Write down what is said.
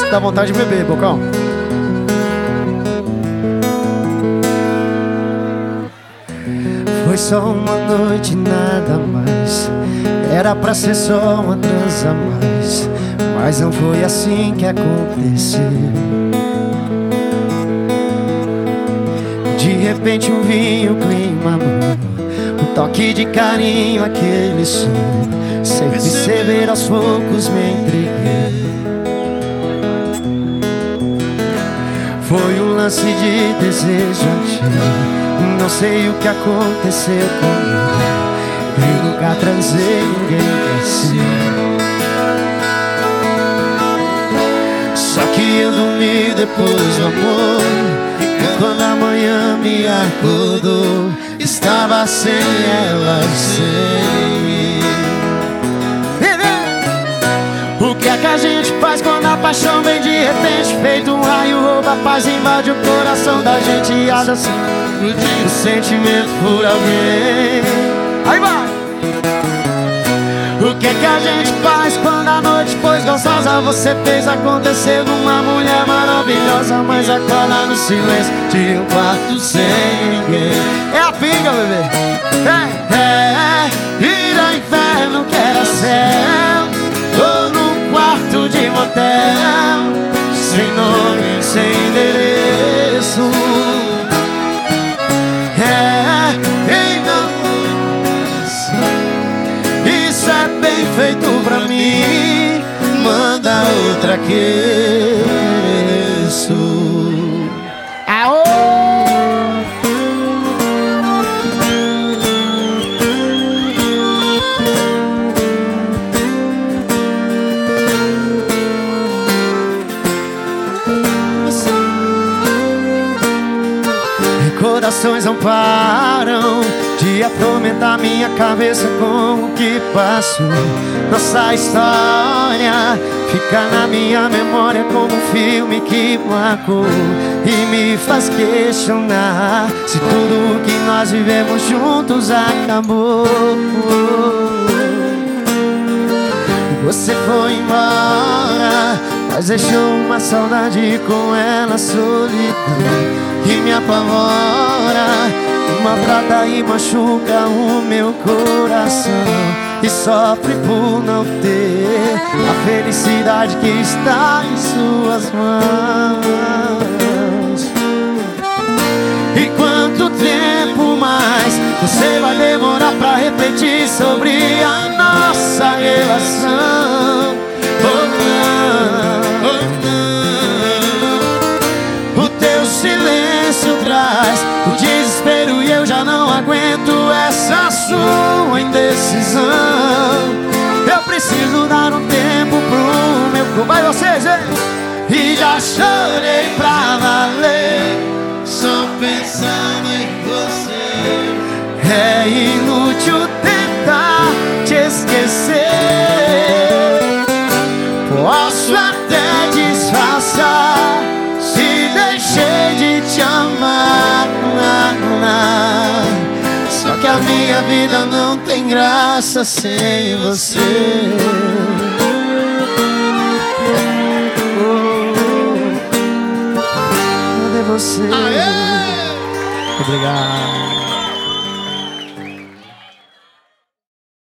dá vontade de beber, Bocão. Foi só uma noite, nada mais. Era pra ser só uma transa a mais, mas não foi assim que aconteceu. De repente um vinho, clima bom, um toque de carinho, aquele som. Sem perceber, aos poucos me entreguei. Foi um lance de desejo antigo, não sei o que aconteceu comigo. Eu nunca transei ninguém assim. Só que eu dormi depois do amor, e quando a manhã me acordou, estava sem ela e sem mim. O que é que a gente faz quando a paixão vem de repente? Feito um raio, rouba a paz, invade o coração da gente e asa assim o sentimento por alguém. Aí vai! O que é que a gente faz quando a noite foi gostosa? Você fez acontecer com uma mulher maravilhosa, mas acorda no silêncio de um quarto sem ninguém. É a pinga, bebê. Ir ao inferno que era céu, ou num quarto de motel, sem nome, sem endereço. Feito pra mim, manda outra que isso. Aô! Recordações não param de atormentar minha cabeça com o que passou. Nossa história fica na minha memória como um filme que marcou e me faz questionar se tudo o que nós vivemos juntos acabou. Você foi embora, mas deixou uma saudade com ela, solidão que me apavora. Maltrata e machuca o meu coração e sofre por não ter a felicidade que está em suas mãos. E quanto tempo mais você vai demorar pra refletir sobre a nossa relação? Oh, não. O teu silêncio traz o desespero e eu já não aguento essa sua indecisão. Eu preciso dar um tempo pro meu corpo. Vai vocês, hein? E já chorei pra valer, só pensando em você. É inútil tentar te esquecer. Posso até disfarçar se deixei de te amar, só que a minha vida não tem graça sem você. Cadê você? Aê! Obrigado.